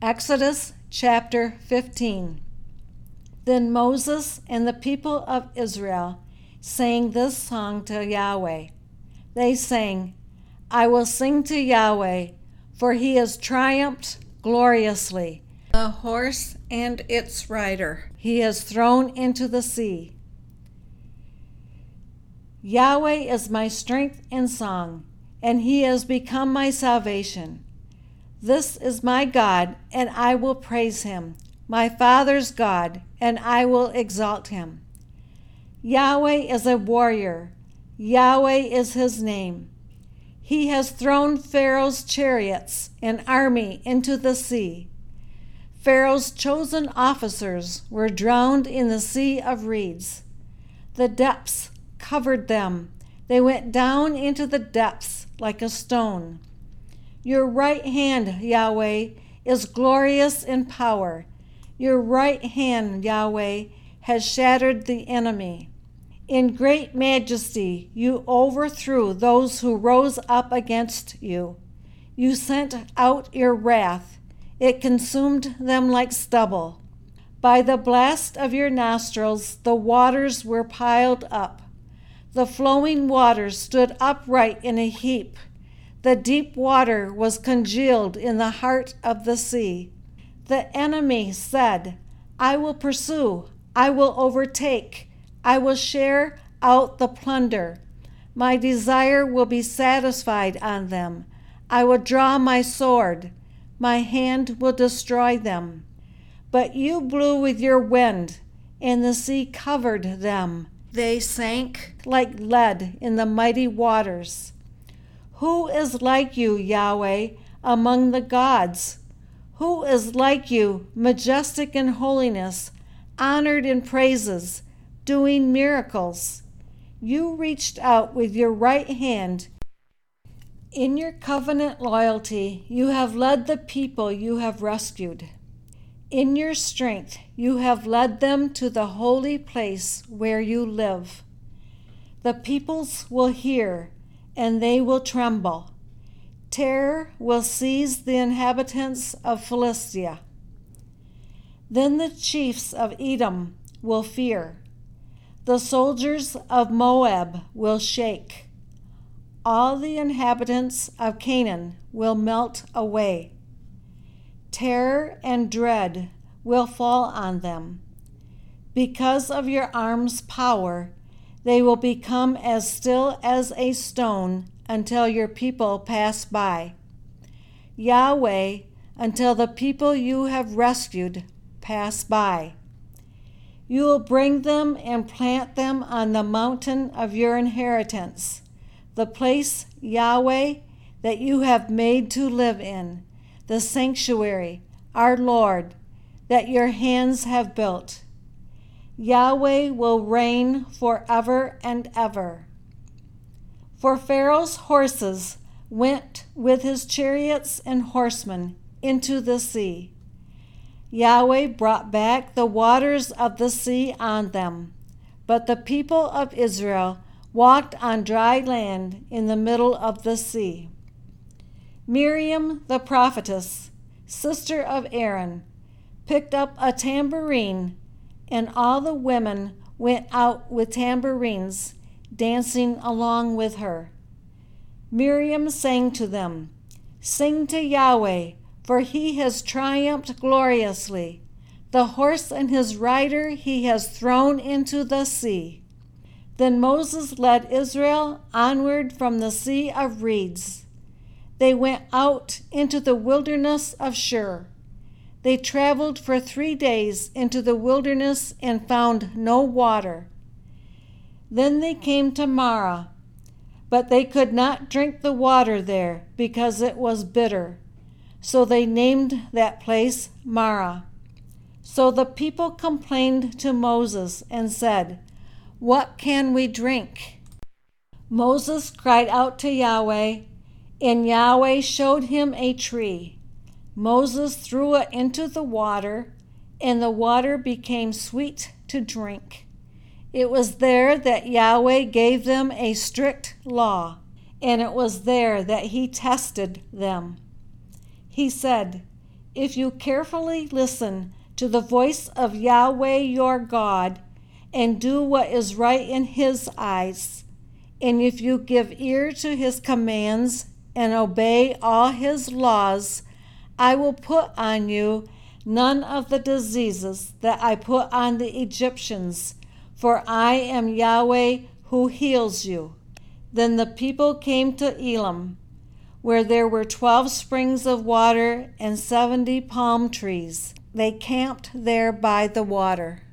Exodus chapter 15. Then Moses and the people of Israel sang this song to Yahweh. They sang, "I will sing to Yahweh, for he has triumphed gloriously. The horse and its rider he has thrown into the sea. Yahweh is my strength and song, and he has become my salvation. This is my God, and I will praise him, my father's God, and I will exalt him. Yahweh is a warrior. Yahweh is his name. He has thrown Pharaoh's chariots and army into the sea. Pharaoh's chosen officers were drowned in the sea of reeds. The depths covered them. They went down into the depths like a stone. Your right hand, Yahweh, is glorious in power. Your right hand, Yahweh, has shattered the enemy. In great majesty you overthrew those who rose up against you. You sent out your wrath. It consumed them like stubble. By the blast of your nostrils the waters were piled up. The flowing waters stood upright in a heap. The deep water was congealed in the heart of the sea. The enemy said, I will pursue, I will overtake, I will share out the plunder. My desire will be satisfied on them. I will draw my sword. My hand will destroy them. But you blew with your wind, and the sea covered them. They sank like lead in the mighty waters. Who is like you, Yahweh, among the gods? Who is like you, majestic in holiness, honored in praises, doing miracles? You reached out with your right hand. In your covenant loyalty, you have led the people you have rescued. In your strength, you have led them to the holy place where you live. The peoples will hear, and they will tremble. Terror will seize the inhabitants of Philistia. Then the chiefs of Edom will fear. The soldiers of Moab will shake. All the inhabitants of Canaan will melt away. Terror and dread will fall on them. Because of your arm's power, they will become as still as a stone until your people pass by. Yahweh, until the people you have rescued pass by. You will bring them and plant them on the mountain of your inheritance, the place, Yahweh, that you have made to live in, the sanctuary, our Lord, that your hands have built. Yahweh will reign forever and ever. For Pharaoh's horses went with his chariots and horsemen into the sea. Yahweh brought back the waters of the sea on them, but the people of Israel walked on dry land in the middle of the sea. Miriam the prophetess, sister of Aaron, picked up a tambourine, and all the women went out with tambourines, dancing along with her. Miriam sang to them, "Sing to Yahweh, for he has triumphed gloriously. The horse and his rider he has thrown into the sea." Then Moses led Israel onward from the Sea of Reeds. They went out into the wilderness of Shur. They traveled for 3 days into the wilderness and found no water. Then they came to Marah, but they could not drink the water there because it was bitter. So they named that place Marah. So the people complained to Moses and said, "What can we drink?" Moses cried out to Yahweh, and Yahweh showed him a tree. Moses threw it into the water, and the water became sweet to drink. It was there that Yahweh gave them a strict law, and it was there that he tested them. He said, If you carefully listen to the voice of Yahweh your God and do what is right in his eyes, and if you give ear to his commands and obey all his laws, I will put on you none of the diseases that I put on the Egyptians, for I am Yahweh who heals you. Then the people came to Elim, where there were 12 springs of water and 70 palm trees. They camped there by the water.